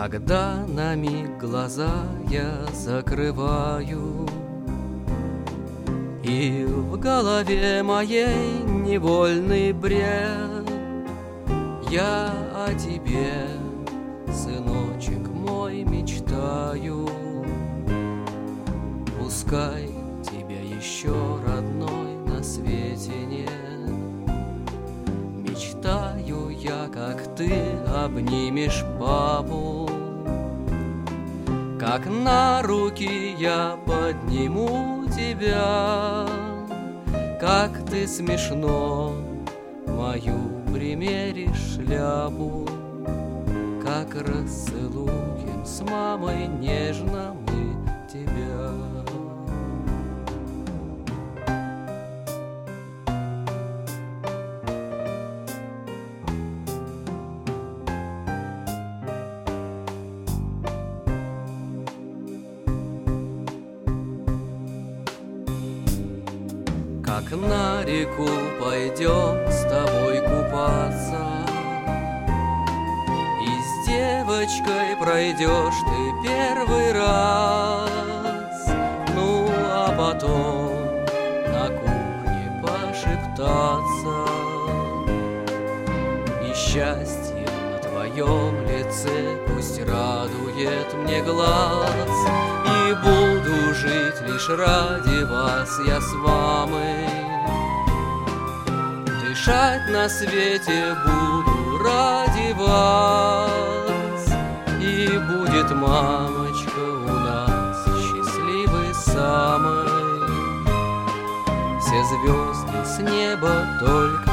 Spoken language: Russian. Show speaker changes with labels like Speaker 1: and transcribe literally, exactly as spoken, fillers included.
Speaker 1: Когда на миг глаза я закрываю, и в голове моей невольный бред, я о тебе, сыночек мой, мечтаю. Пускай тебя еще, родной, на свете нет. Мечтаю я, как ты обнимешь папу, как на руки я подниму тебя, как ты смешно мою примеришь шляпу, как расцелуем с мамой нежно мы тебя. Как на реку пойдем с тобой купаться, и с девочкой пройдешь ты первый раз, ну а потом на кухне пошептаться, и счастье на твоем лице пусть радует мне глаз. И буду жить лишь ради вас я с мамой, дышать на свете буду ради вас. И будет мамочка у нас счастливой самой, все звезды с неба только